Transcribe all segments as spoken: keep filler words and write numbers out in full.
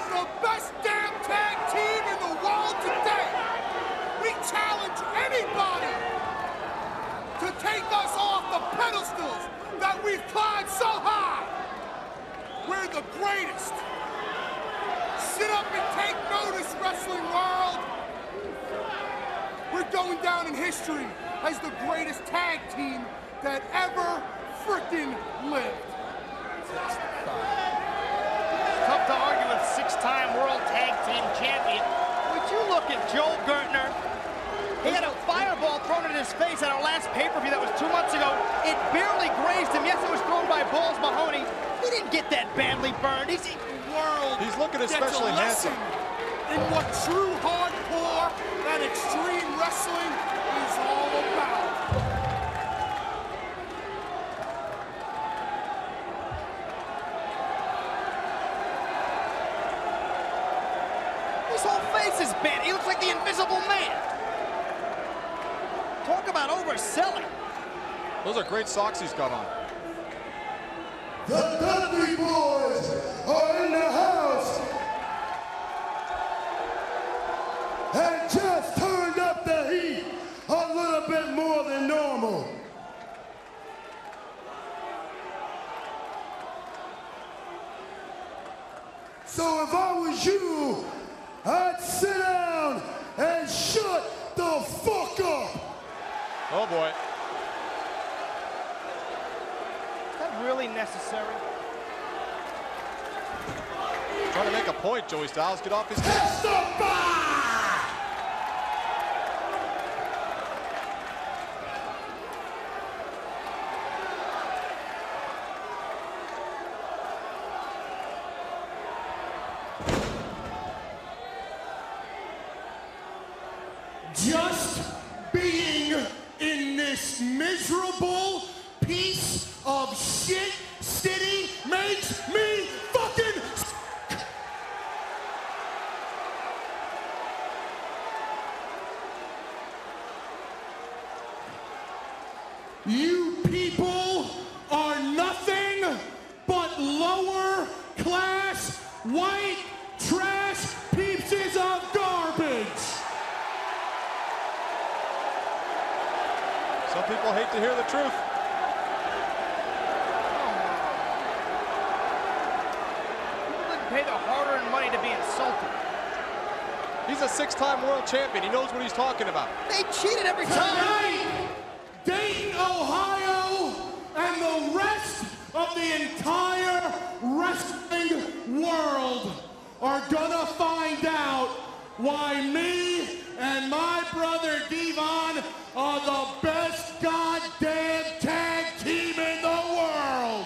the best damn tag team in the world today. We challenge anybody to take us off the pedestals that we've climbed so high. We're the greatest. Sit up and take notice, wrestling world. We're going down in history as the greatest tag team that ever frickin' lived. Tough to argue with six-time World Tag Team Champion. Would you look at Joel Gertner? He had a fireball thrown in his face at our last pay-per-view that was two months ago. It barely grazed him. Yes, it was thrown by Balls Mahoney. He didn't get that badly burned. He's world. He's looking especially handsome. In what true hardcore and extreme wrestling is all about. His whole face is bent. He looks like the Invisible Man. Talk about overselling. Those are great socks he's got on. The Dudley Boys are in the house and just turned up the heat a little bit more than normal. So if I was you, I'd sit down and shut the fuck up. Oh boy. Is that really necessary? Trying to make a point, Joey Styles. Get off his feet. Testify! Just being in this miserable piece of shit city makes me fucking sick. You people are nothing but lower class white trash pieces of garbage. Some people hate to hear the truth. People didn't pay the hard-earned money to be insulted. He's a six-time world champion. He knows what he's talking about. They cheated every time. Tonight, Dayton, Ohio, and the rest of the entire wrestling world are gonna find out why me and my brother Devon are the best goddamn tag team in the world.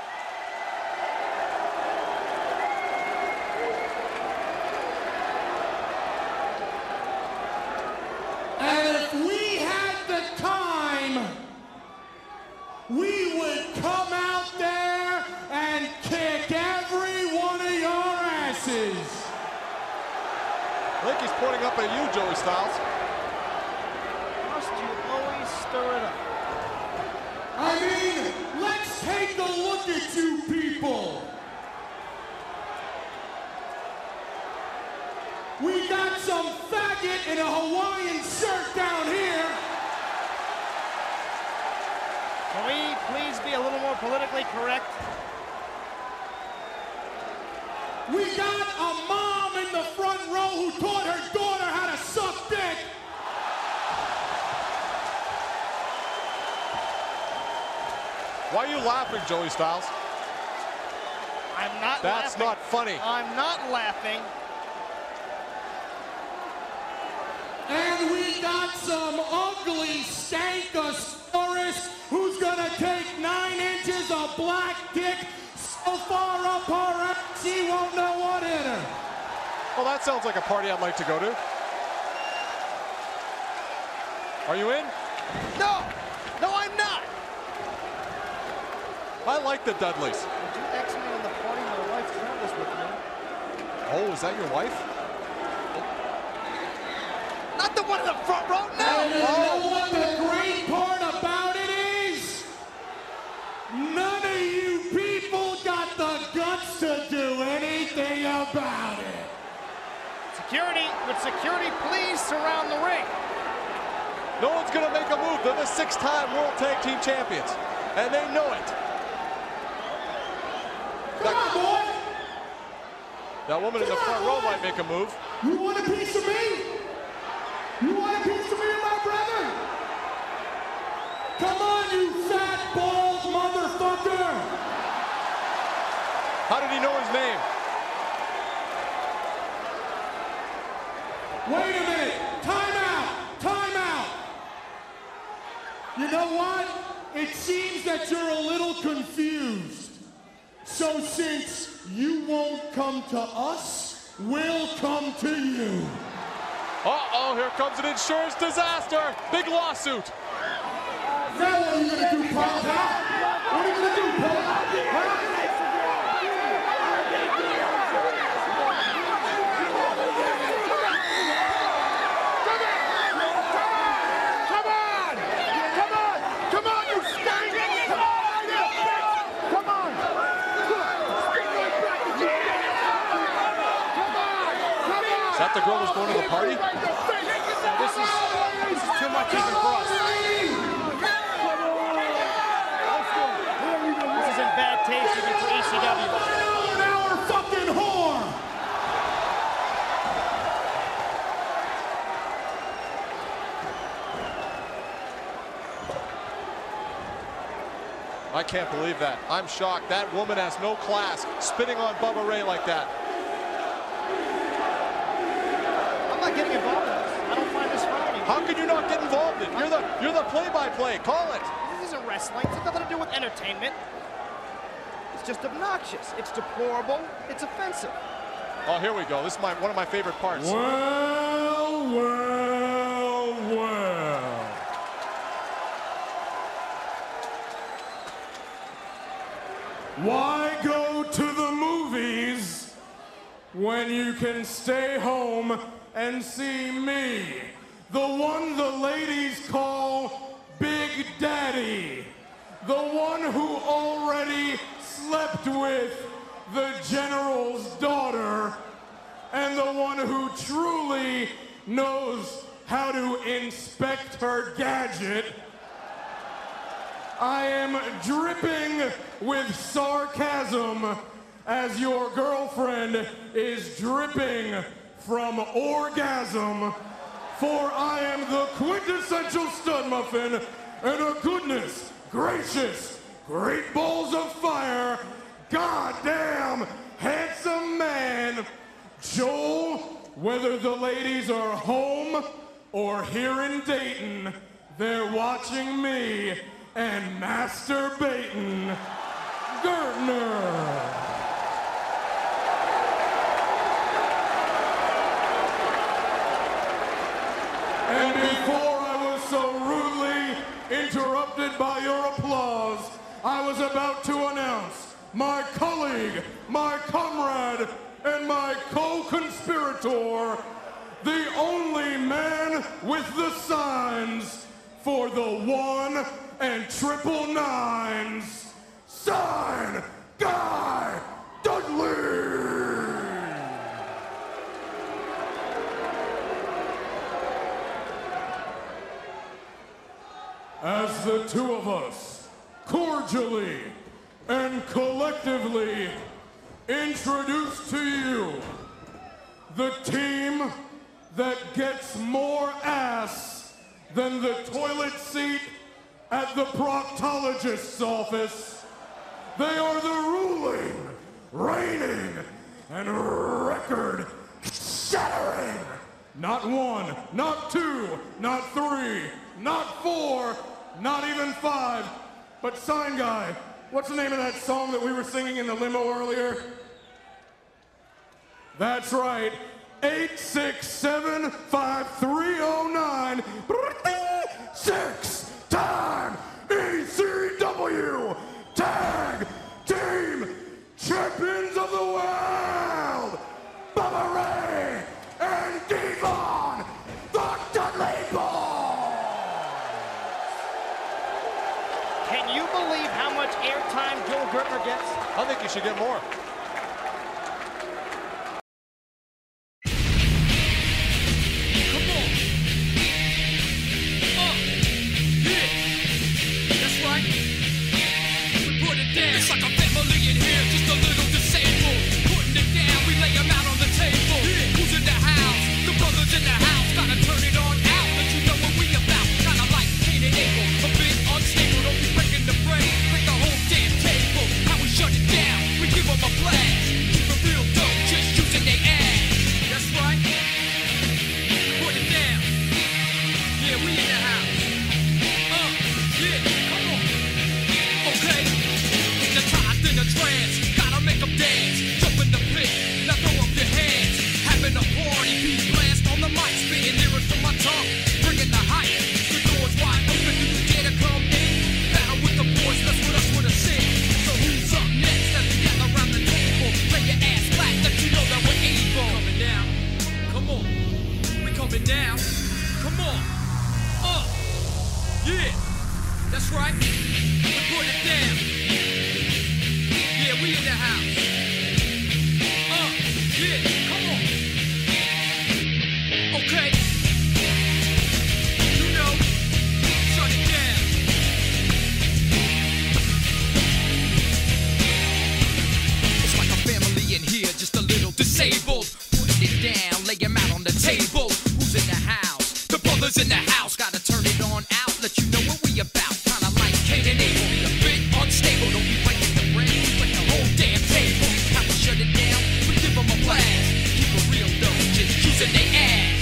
And if we had the time, we would come out there and kick every one of your asses. I think he's pointing up at you, Joey Styles. Must you always stir it up? I mean, let's take a look at you people. We got some faggot in a Hawaiian shirt down here. Can we please be a little more politically correct? We got a mom in the front row who taught her daughter how to suck dick. Why are you laughing, Joey Styles? I'm not That's laughing. not funny. I'm not laughing. And we got some ugly Stankosaurus who's gonna take nine inches of black dick so far up her ass she won't know what hit her. Well, that sounds like a party I'd like to go to. Are you in? No, no, I'm not. I like the Dudleys. Would you X me on the party my wife travels with me? Oh, is that your wife? Not the one in the front row, no! And you know what the great part about it is? None of you people got the guts to do anything about it. Would security please surround the ring? No one's going to make a move. They're the six-time World Tag Team Champions, and they know it. Come on, boy! That woman in the front row might make a move. You want a piece of me? You want a piece of me and my brother? Come on, you fat, bald motherfucker! How did he know his name? Wait a minute! Time out! Time out! You know what? It seems that you're a little confused. So since you won't come to us, we'll come to you. Uh-oh, here comes an insurance disaster. Big lawsuit. Now what are you gonna do, pal? Huh? What are you gonna do, pal? Huh? Is that the girl who's going to the party? This is, this is too much even for us. This is in bad taste even for E C W. Now we're fucking whore! I can't believe that. I'm shocked. That woman has no class, spitting on Bubba Ray like that. I'm not getting involved in this. I don't find this funny. How can you not get involved in it? You're the you're the play-by-play. Call it. This isn't wrestling. It's nothing to do with entertainment. It's just obnoxious. It's deplorable. It's offensive. Oh, here we go. This is my one of my favorite parts. Well, well, well. Why go to the movies when you can stay home and see me, the one the ladies call Big Daddy, the one who already slept with the general's daughter, and the one who truly knows how to inspect her gadget? I am dripping with sarcasm as your girlfriend is dripping from orgasm, for I am the quintessential stud muffin and a goodness gracious, great balls of fire, goddamn handsome man, Joel. Whether the ladies are home or here in Dayton, they're watching me and masturbating Gertner. And before I was so rudely interrupted by your applause, I was about to announce my colleague, my comrade, and my co-conspirator, the only man with the signs for the one and triple nines, Sign Guy Dudley! As the two of us cordially and collectively introduce to you the team that gets more ass than the toilet seat at the proctologist's office. They are the ruling, reigning, and record-shattering. Not one, not two, not three, not four, not even five, but Sign Guy. What's the name of that song that we were singing in the limo earlier? That's right, eight six seven five three oh nine, six-time E C W Tag Team Champions of the World, Bubba Ray and Devon, the Dudley Boys! Can you believe how much airtime Joel Gertner gets? I think you should get more. a trance. Gotta make them dance. Jump in the pit. Now throw up your hands. Having a party. Beat blast on the mic. Spitting lyrics from my tongue. Bringing the hype. The doors wide open. Do you dare to come in? Battle with the boys. That's what us with a sing. So who's up next? As we gather around the table. Lay your ass flat. Let you know that we're able. Coming down. Come on. We coming down. Come on. Uh. Yeah. That's right. We put it down. Yeah, we in the house. Uh. Yeah. Come on. Okay. You know. Shut it down. It's like a family in here, just a little disabled. Putting it down, lay him out on the table. Who's in the house? The brothers in the house. Gotta turn it on out, let you know what we about. Kinda like Cain and Abel, be a bit unstable. Don't be breaking the brain, break the whole damn table. How we shut it down, we give them a blast. Keep it real though, just using their ass.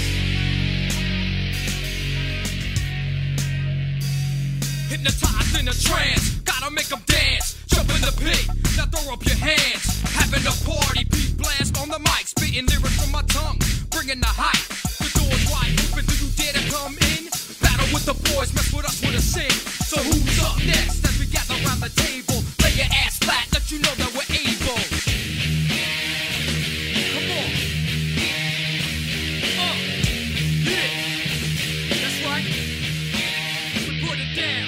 Hypnotized in a trance, gotta make them dance. Jump in the pit, now throw up your hands. Having a party, beat blast on the mic. Spitting lyrics from my tongue, bringing the hype. The door's wide open, do you dare to come in? Battle with the boys, mess with us with a sing. So who's up next as we gather around the table? Lay your ass flat, let you know that we're able. Come on. Uh, yeah. That's right. We put it down.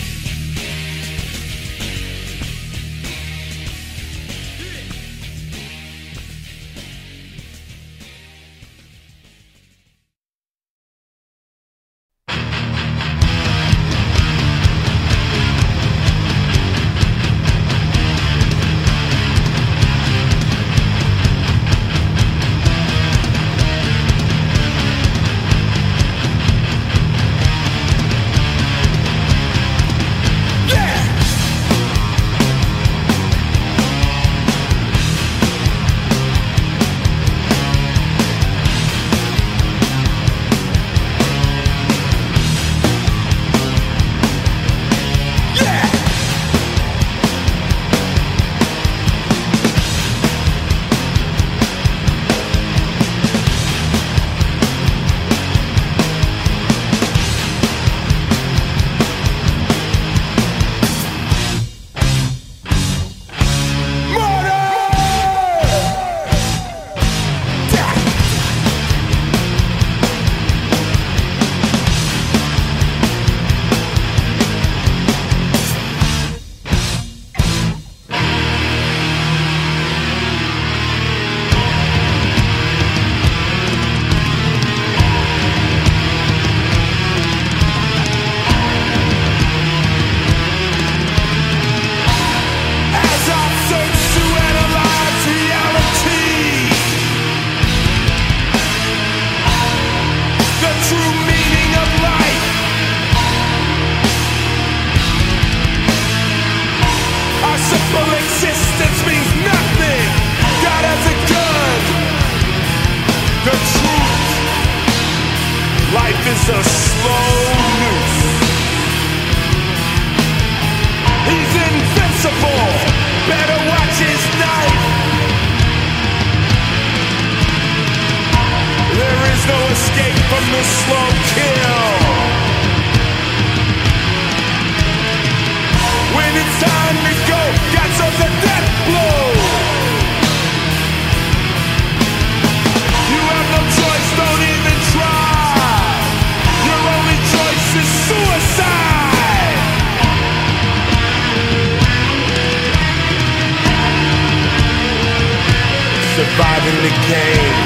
Surviving the game.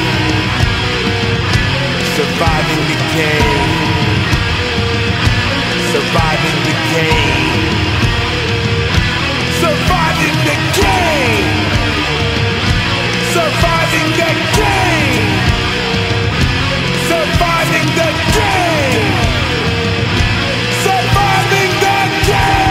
Surviving the game. Surviving the game. Surviving the game. Surviving the game. Surviving the game. Surviving the game.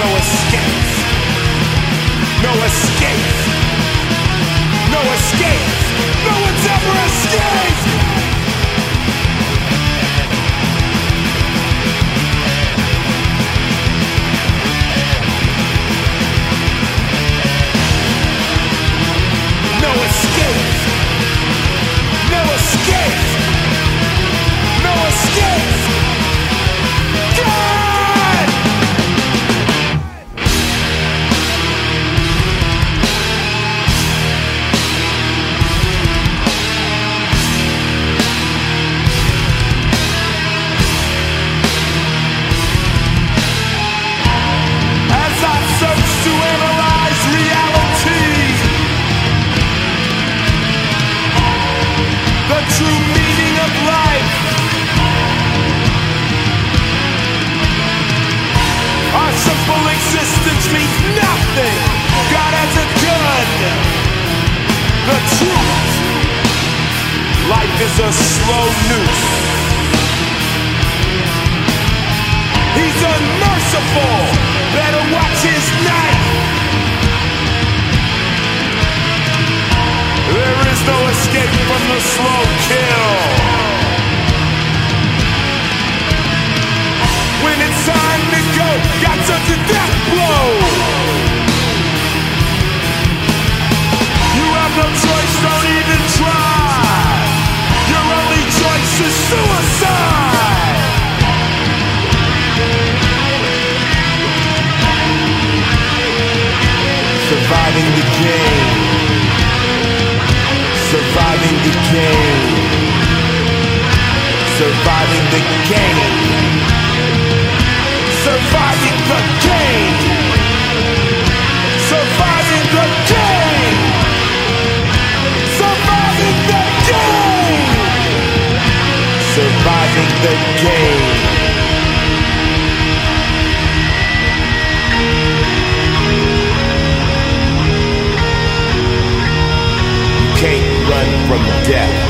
no escape. No escape. No escape. No one's ever escaped. No escape. No escape. No escape. God! As I search to analyze reality, the true meaning of life, our simple existence means nothing. God has a gun. The truth, life is a slow noose. He's unmerciful. Better watch his knife. There is no escape from the slow kill. When it's time to go, got such a death blow. You have no choice, don't even try. Your only choice is suicide. Surviving the game. Surviving the game. Surviving the game. Surviving the game. Surviving the game. Surviving the game. Surviving the game. Can't run from death.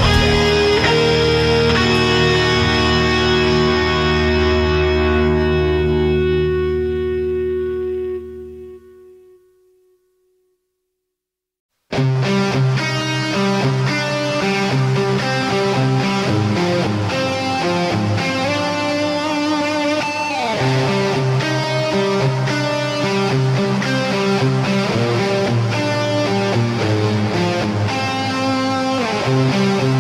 We'll be right back.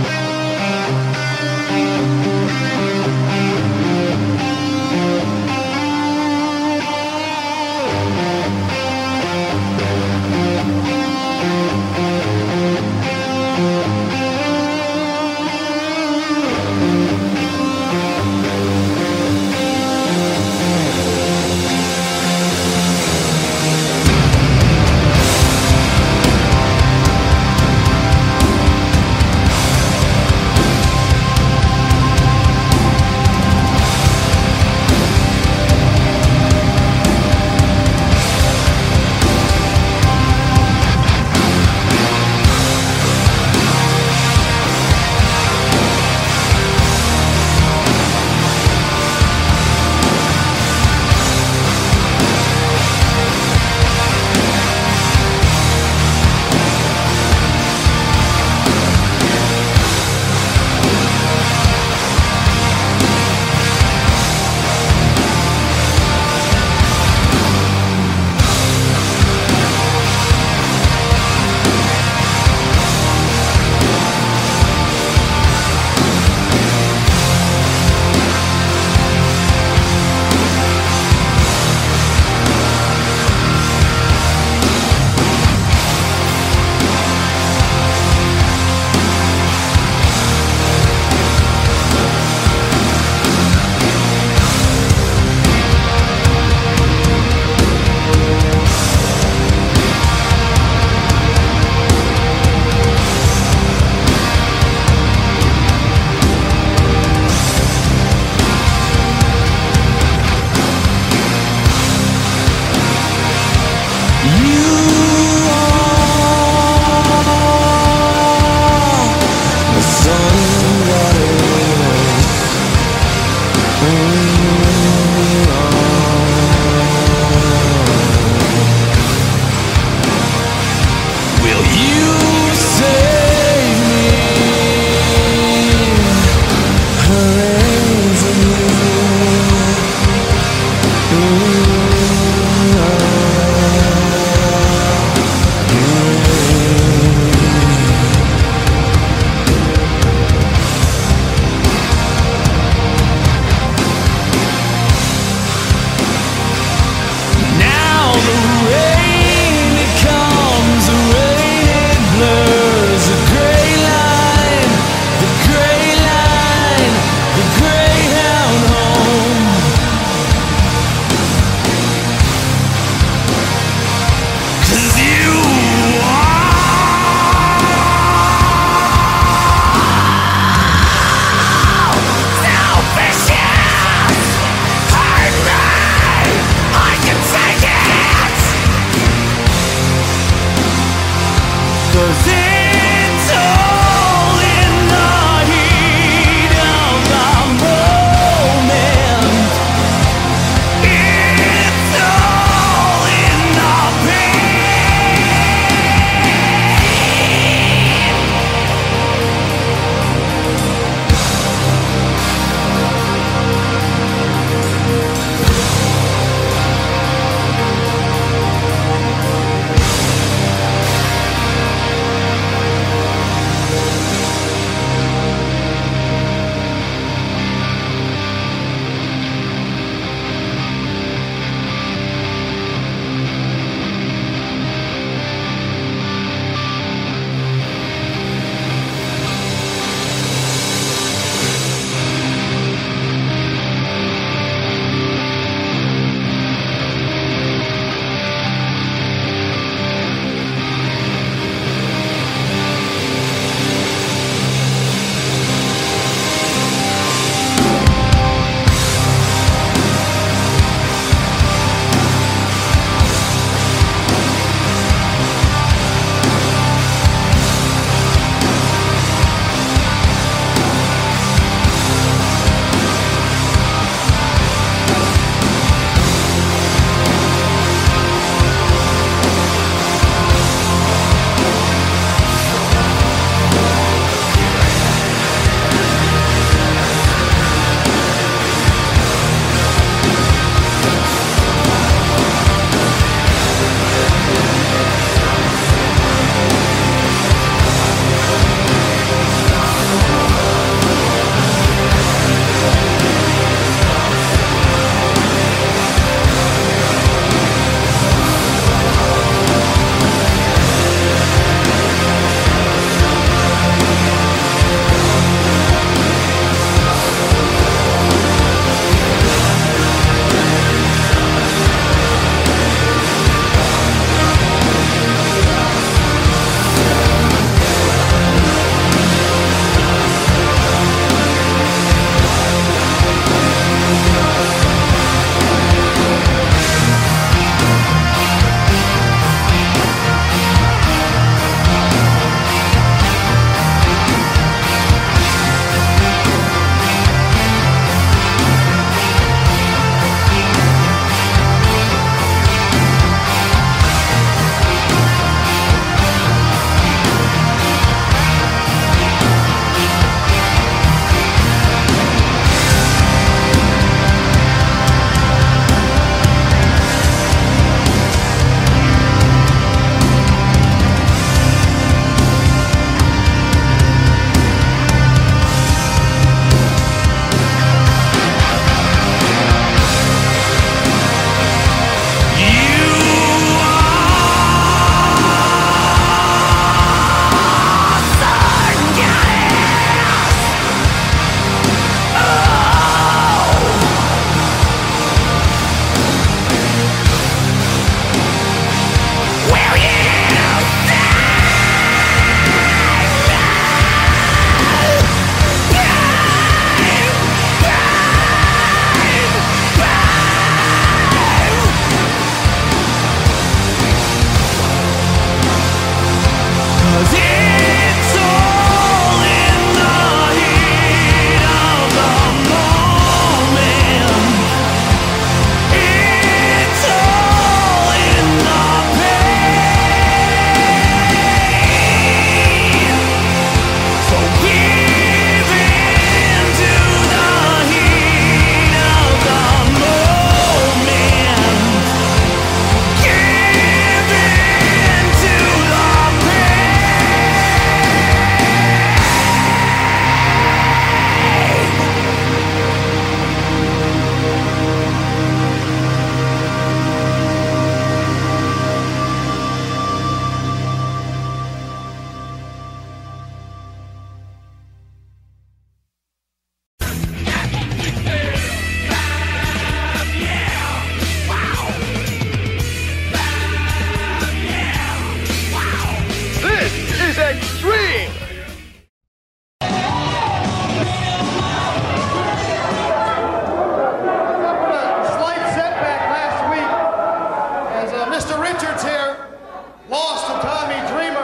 Mister Richards here lost to Tommy Dreamer.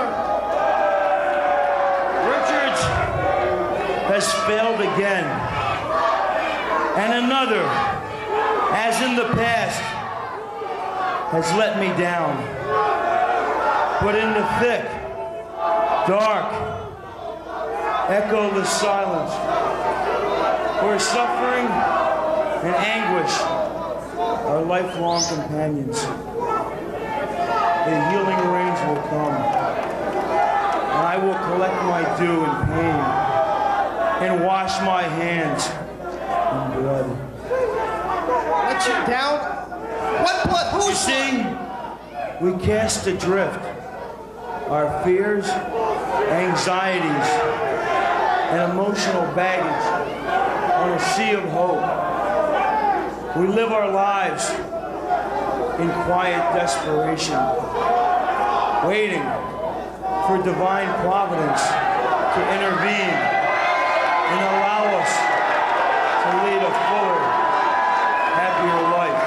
Richards has failed again. And another, as in the past, has let me down. But in the thick, dark, echoless silence, where suffering and anguish are lifelong companions, the healing rains will come, and I will collect my due in pain and wash my hands in blood. Let you down? What blood? Who's You see, we cast adrift our fears, anxieties, and emotional baggage on a sea of hope. We live our lives in quiet desperation, waiting for divine providence to intervene and allow us to lead a fuller, happier life.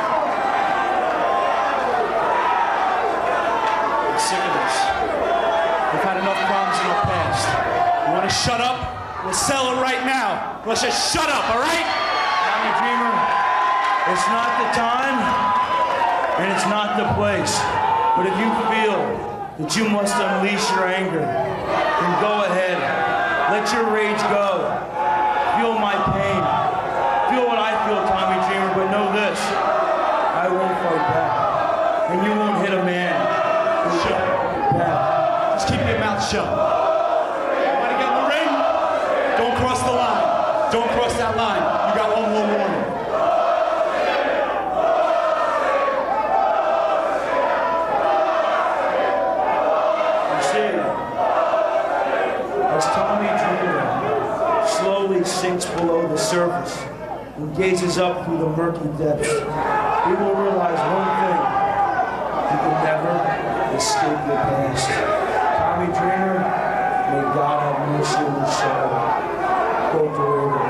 I'm sick of this. We've had enough problems in the past. You want to shut up? We'll settle it right now. Let's just shut up, all right? Tommy Dreamer, it's not the time and it's not the place. But if you feel that you must unleash your anger, then go ahead. Let your rage go. Feel my pain. Feel what I feel, Tommy Dreamer, but know this. I won't fight back. And you won't hit a man who Shut up. Back. Just keep your mouth shut. Want to get in the ring? Don't cross the line. Don't cross that line. You got one more warning. You see, as Tommy Dreamer slowly sinks below the surface and gazes up through the murky depths, he will realize one thing. You can never escape your past. Tommy Dreamer, may God have mercy on his soul. Go forever.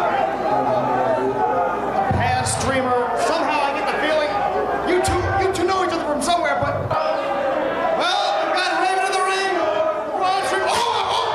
past Dreamer? Somehow I get the feeling you two, you two know each other from somewhere, but well, we've got Raven in the ring. Ron Dreamer. Oh, oh.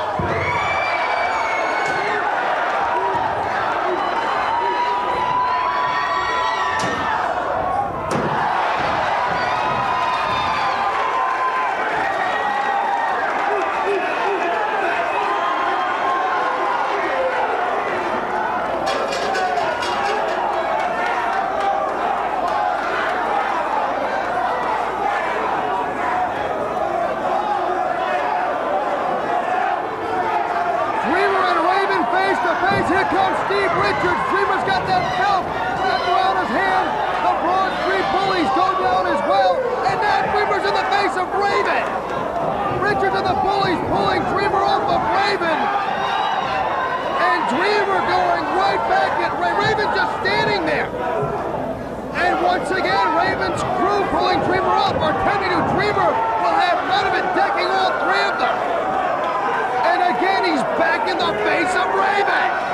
Here comes Steve Richards. Dreamer's got that belt wrapped around his hand. The Broad Street Bullies go down as well. And now Dreamer's in the face of Raven. Richards and the Bullies pulling Dreamer off of Raven. And Dreamer going right back at Raven. Raven just standing there. And once again, Raven's crew pulling Dreamer up. Or attempting to. Dreamer will have none of it, decking all three of them. And again, he's back in the face of Raven.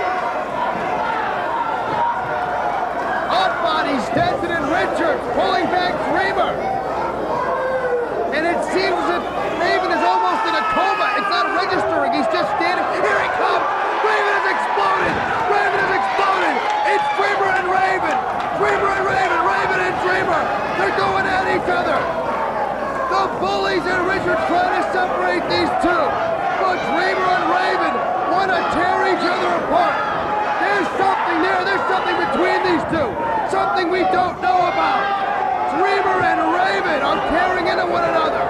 Bodies, Denton and Richards pulling back Dreamer. And it seems that Raven is almost in a coma. It's not registering. He's just standing. Here he comes. Raven has exploded. Raven has exploded. It's Dreamer and Raven. Dreamer and Raven. Raven and Dreamer. They're going at each other. The Bullies and Richards trying to separate these two. But Dreamer and Raven want to tear each other apart. There's something there. There's something between these two. Something we don't know about. Dreamer and Raven are tearing into one another.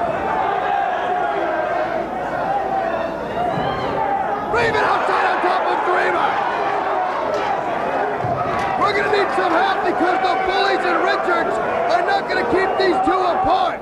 Raven outside on top of Dreamer. We're going to need some help because the Bullies and Richards are not going to keep these two apart.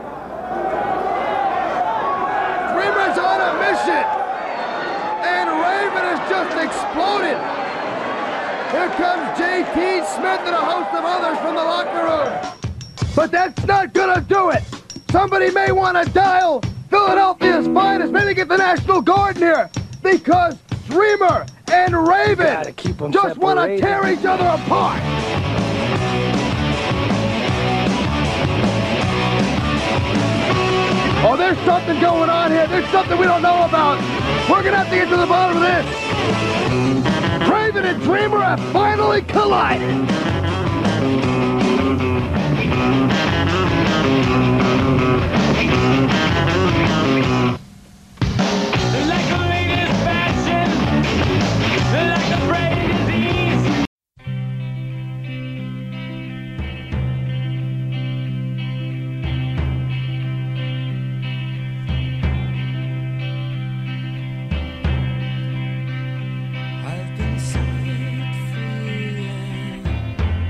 Dreamer's on a mission. And Raven has just exploded. Here comes J T Smith and a host of others from the locker room. But that's not gonna do it. Somebody may want to dial Philadelphia's finest. Maybe get the National Guard in here. Because Dreamer and Raven just want to tear each other apart. there's something going on here. There's something we don't know about. We're going to have to get to the bottom of this. Raven and Dreamer have finally collided. Like the latest fashion, like the brain disease. I've been set free and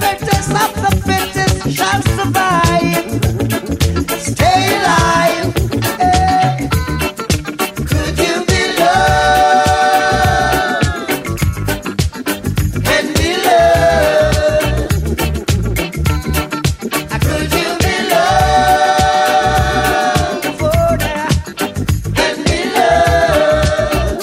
greatest of the fittest shall survive. Stay alive. Hey. Could you be loved and be loved? Could you be loved for that and be loved?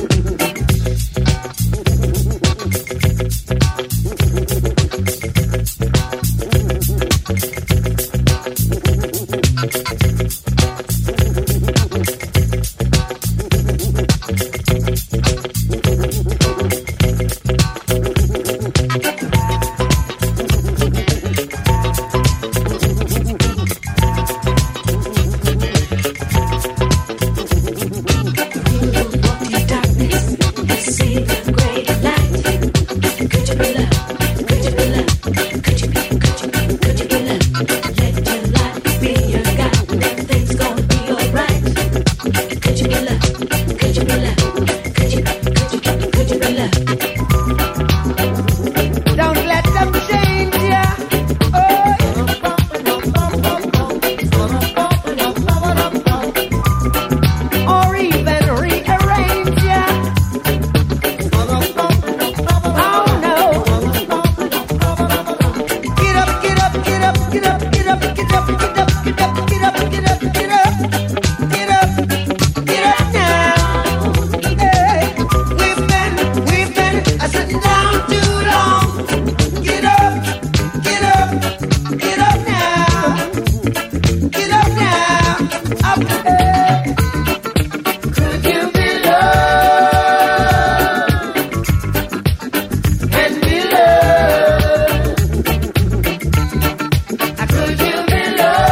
Don't let them change ya. Oh, or even rearrange ya. Oh no. Get up, get up, get up, get up, get up, get up, get up, get up, get up, get up, get up, get up, get up now. Hey, we've been, we've been sitting down too long. Get up, get up, get up now. Get up now. Up, hey. Could you be loved and be loved? Could you be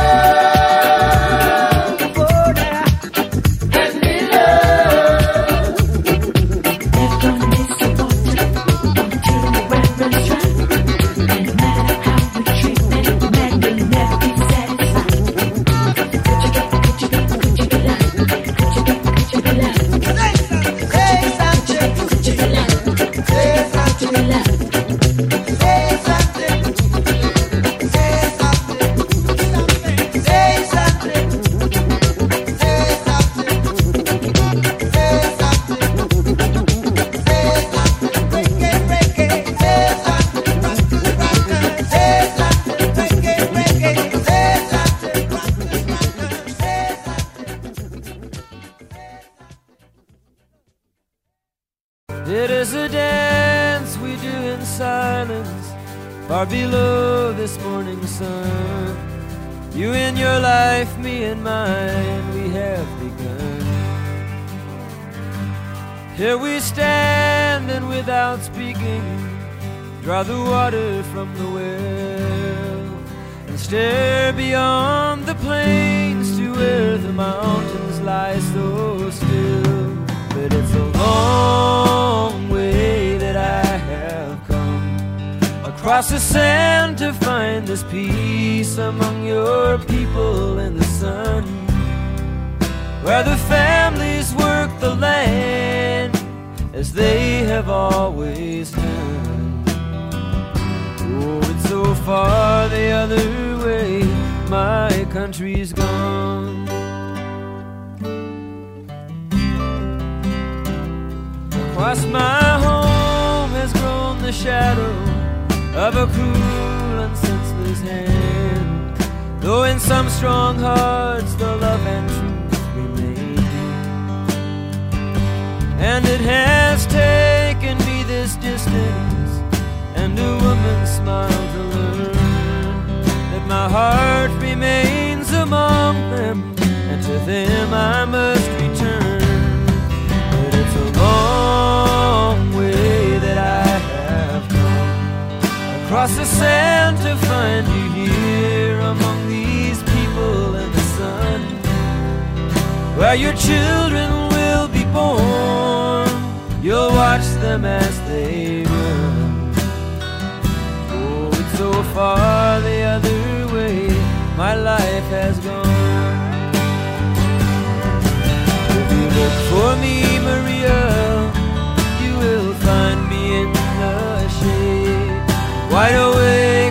loved for that and be loved? They're gonna miss the water until the right runs dry. And no matter how we treat them, man will never be satisfied. Could you get, could you get, could you be loved? Could you get, could you be loved? Say something. Could you be loved? Say something. Say something. Say something. Say something. Say something. Say something. Say something. Break it, break it. Say something. Rock it, rock it. Say something. Break it, break it. Say something. Rock it, rock it. Say something. It is a dance we do in silence, far below this morning sun. You in your life, me in mine, we have begun. Here we stand and without speaking, draw the water from the well, and stare beyond the plains to where the mountains lie so still. But it's a long way that I have come across the sand to find this peace among your people in the sun, where the families work the land as they have always done. Oh, it's so far the other way, my country's gone. Across my home has grown the shadow of a cruel and senseless hand, though in some strong hearts the love and truth remain. And it has taken me this distance and a woman's smile to learn that my heart remains among them, and to them I must return. But it's a long way that I have come across the sand to find you here among these people in the sun, where your children will be born. You'll watch them as they run. Oh, it's so far the other way, my life has gone. If you look for me, Maria, you will find me in the shade, wide awake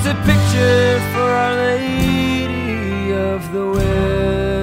paints a picture for Our Lady of the Well.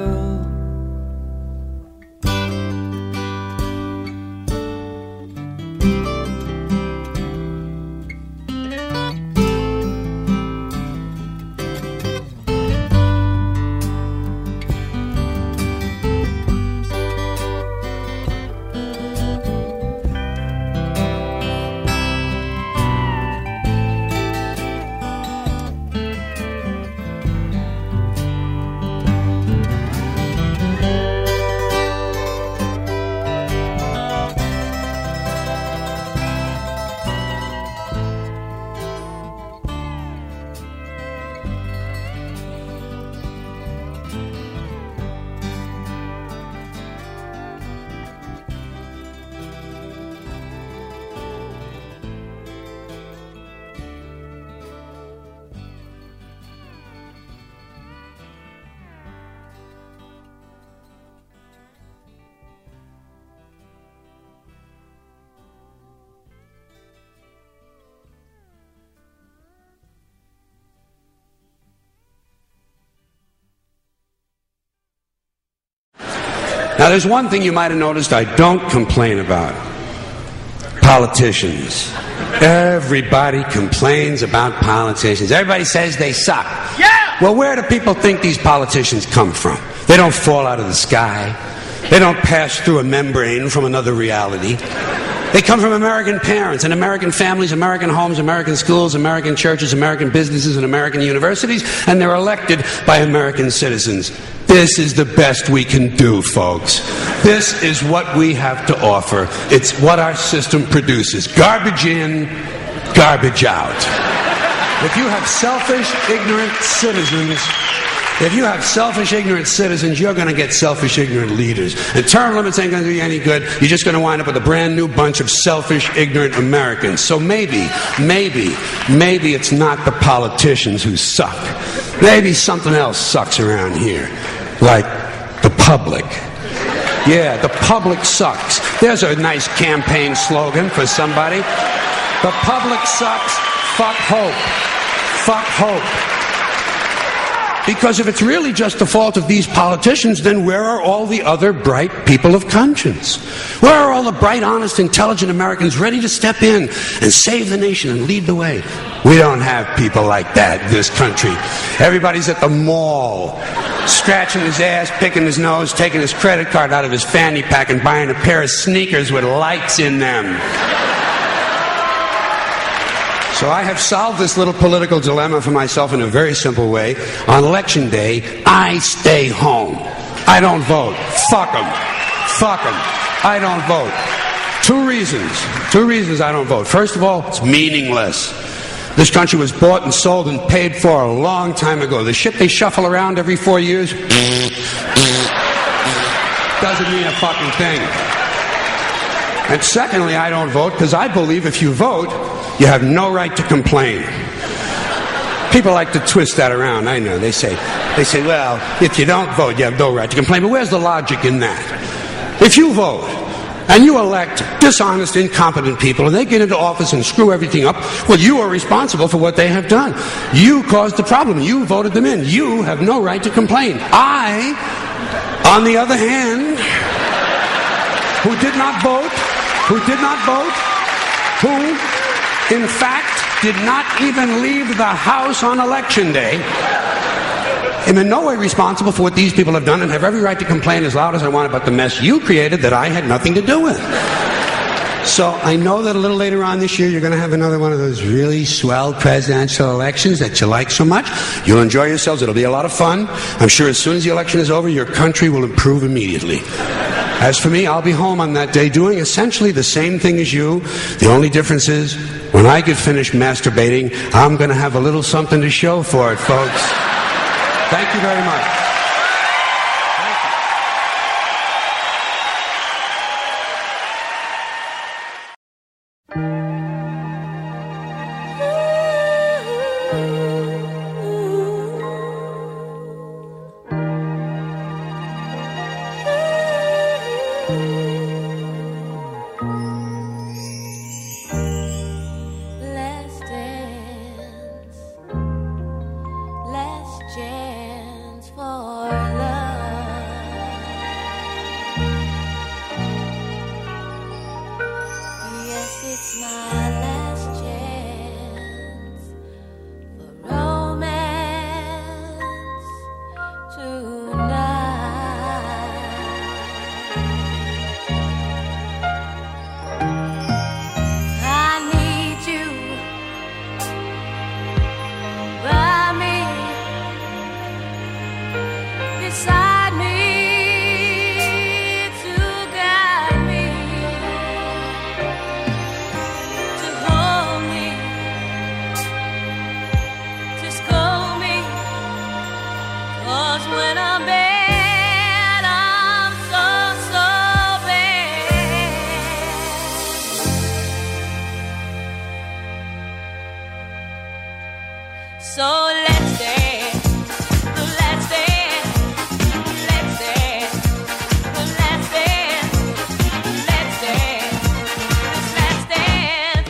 Now, there's one thing you might have noticed I don't complain about. Politicians. Everybody complains about politicians. Everybody says they suck. Yeah! Well, where do people think these politicians come from? They don't fall out of the sky. They don't pass through a membrane from another reality. They come from American parents and American families, American homes, American schools, American churches, American businesses, and American universities, and they're elected by American citizens. This is the best we can do, folks. This is what we have to offer. It's what our system produces. Garbage in, garbage out. If you have selfish, ignorant citizens, if you have selfish, ignorant citizens, you're going to get selfish, ignorant leaders. And term limits ain't going to do you any good. You're just going to wind up with a brand new bunch of selfish, ignorant Americans. So maybe, maybe, maybe it's not the politicians who suck. Maybe something else sucks around here. Like the public. Yeah, the public sucks. There's a nice campaign slogan for somebody. The public sucks. Fuck hope. Fuck hope. Because if it's really just the fault of these politicians, then where are all the other bright people of conscience? Where are all the bright, honest, intelligent Americans ready to step in and save the nation and lead the way? We don't have people like that in this country. Everybody's at the mall, scratching his ass, picking his nose, taking his credit card out of his fanny pack and buying a pair of sneakers with lights in them. So I have solved this little political dilemma for myself in a very simple way. On election day, I stay home. I don't vote. Fuck them. Fuck them. I don't vote. Two reasons. Two reasons I don't vote. First of all, it's meaningless. This country was bought and sold and paid for a long time ago. The shit they shuffle around every four years doesn't mean a fucking thing. And secondly, I don't vote because I believe if you vote, you have no right to complain. People like to twist that around. I know. They say, they say, well, if you don't vote, you have no right to complain. But where's the logic in that? If you vote and you elect dishonest, incompetent people and they get into office and screw everything up, well, you are responsible for what they have done. You caused the problem. You voted them in. You have no right to complain. I, on the other hand, who did not vote, who did not vote, who, in fact, did not even leave the house on election day, am in no way responsible for what these people have done and have every right to complain as loud as I want about the mess you created that I had nothing to do with. So I know that a little later on this year you're going to have another one of those really swell presidential elections that you like so much. You'll enjoy yourselves. It'll be a lot of fun. I'm sure as soon as the election is over, your country will improve immediately. As for me, I'll be home on that day doing essentially the same thing as you. The only difference is, when I get finished masturbating, I'm going to have a little something to show for it, folks. Thank you very much. Last dance. chance for love. Yes, it's my last chance for romance tonight. I need you by me, beside me, to guide me, to hold me, to scold me. 'Cause when I'm bad, I'm so, so bad. So let's dance, let's dance, let's dance, let's dance, let's dance, let's dance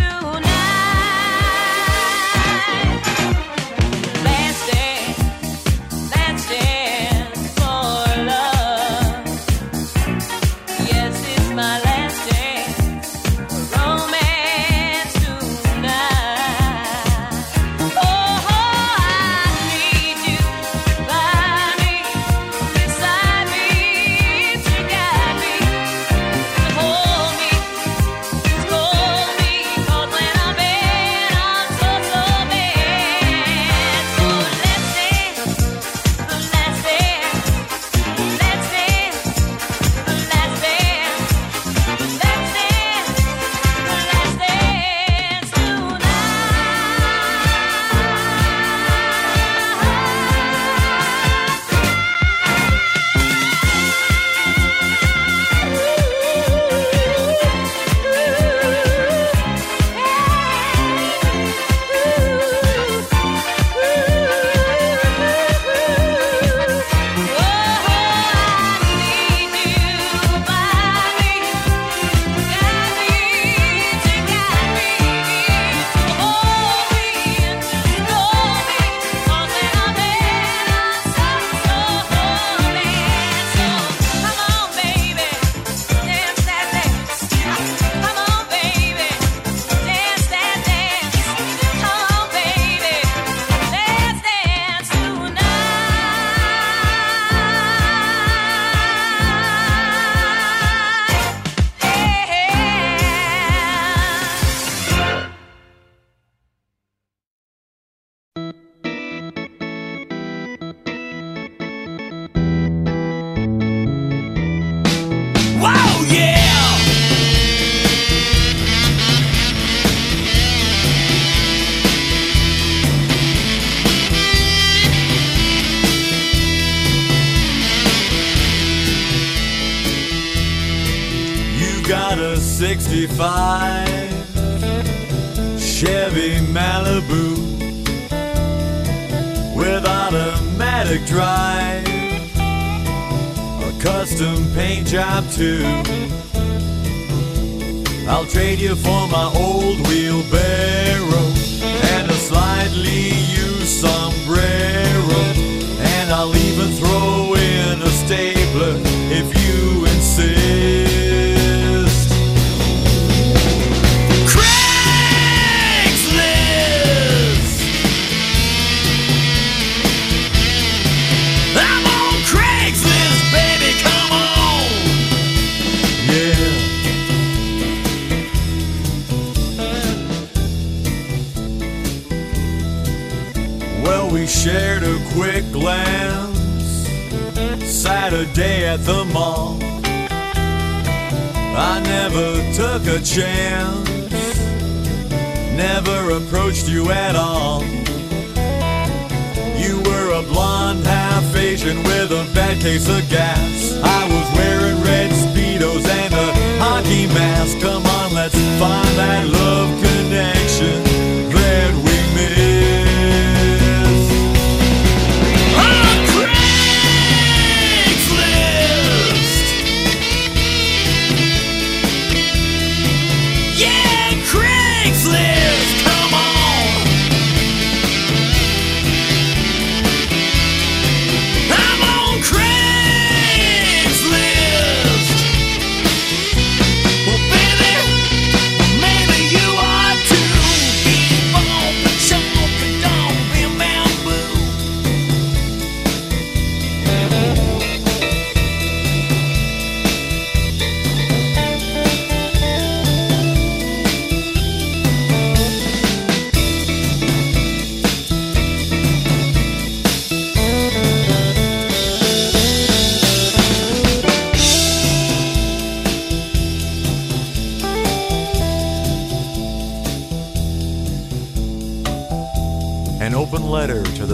tonight. Let's dance, let's dance for love. Yes, it's my last chance for romance tonight. Oh, I need you by me, beside me, to guide me, to hold me, to scold me. 'Cause when I'm bad, I'm so, so bad. So let's dance, let's dance, let's dance, let's dance, let's dance, let's dance tonight. Wow, yeah! You got a sixty-five Chevy Malibu with automatic drive, a custom paint job too. I'll trade you for my old wheelbarrow and a slightly used sombrero, and I'll even throw in a stapler if you insist. Craigslist! I'm on Craigslist, baby, come on! Yeah. Well, we shared a quick glance Saturday at the mall. I never took a chance, never approached you at all. You were a blonde half Asian with a bad case of gas. I was wearing red Speedos and a hockey mask. Come on, let's find that love connection that we missed. On Craigslist! Yeah, Craigslist! Come on!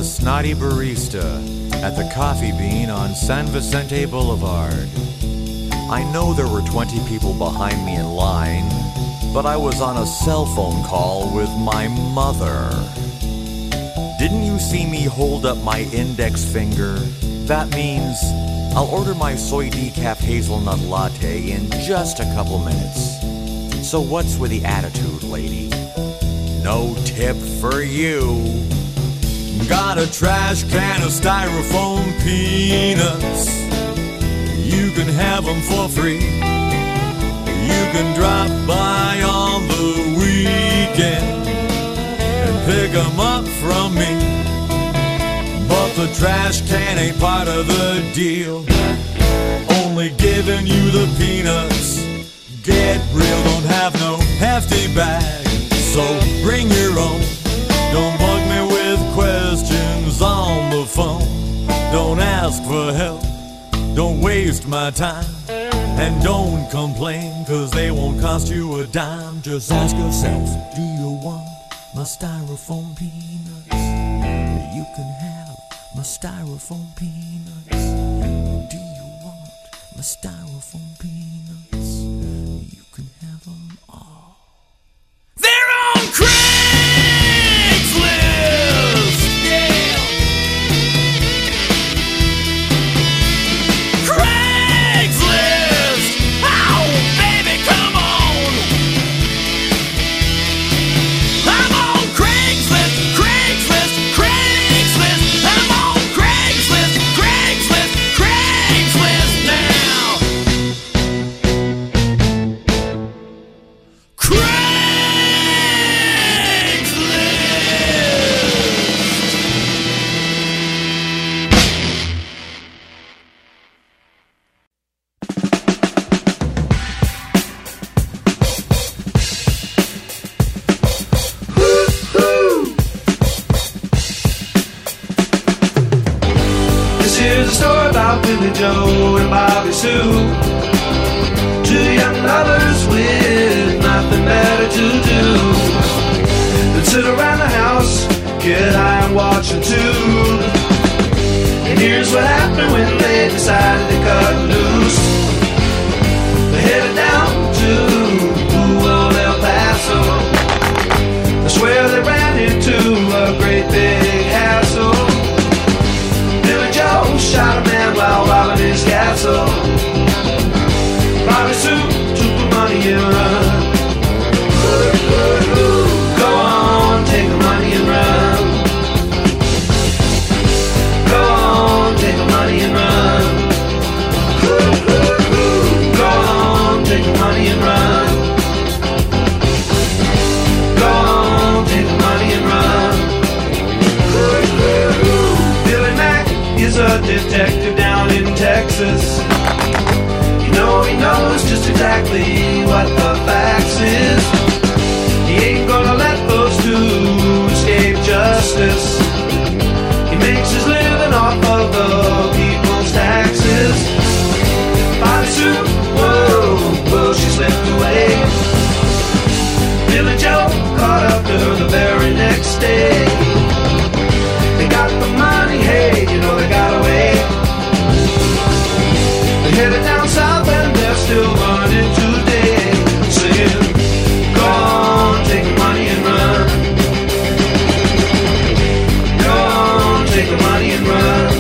the snotty barista at the Coffee Bean on San Vicente Boulevard. I know there were twenty people behind me in line, but I was on a cell phone call with my mother. Didn't you see me hold up my index finger? That means I'll order my soy decaf hazelnut latte in just a couple minutes. So what's with the attitude, lady? No tip for you. Got a trash can of styrofoam peanuts. You can have them for free. You can drop by on the weekend and pick them up from me. But the trash can ain't part of the deal. Only giving you the peanuts. Get real, don't have no hefty bag. So bring your own. Don't bug me with questions on the phone. Don't ask for help. Don't waste my time. And don't complain, cause they won't cost you a dime. Just ask yourself, do you want my styrofoam peanuts? You can have my styrofoam peanuts. Do you want my styrofoam peanuts? You can have them all. They're on Craigslist! Yeah! Craigslist! Oh, baby, come on! I'm on Craigslist, Craigslist, Craigslist! I'm on Craigslist, Craigslist, Craigslist now! Craigslist! This here's a story about Billy Joe and Bobby Sue. Two young lovers with nothing better to do than sit around the house, get high and watch a tube. And here's what happened when they decided to cut loose. They headed down to old El Paso. That's where they ran into a great big hassle. Billy Joe shot a man while robbing his castle. Bobby Sue took the money and run. Go on, take the money and run. Go on, take the money and run. Go on, take the money and run. Go on, take the money and run. Billy Mack is a detective down in Texas. You know he knows just exactly what the facts is. He ain't gonna let those two escape justice. He makes his living off of the people's taxes. Bobby Sue, whoa, whoa, she slipped away. Billy Joe caught up to her the very next day. They got the money, hey, you know they got away. They headed down south and they're still running today. Singing, go on, take the money and run. Go on, take the money and run.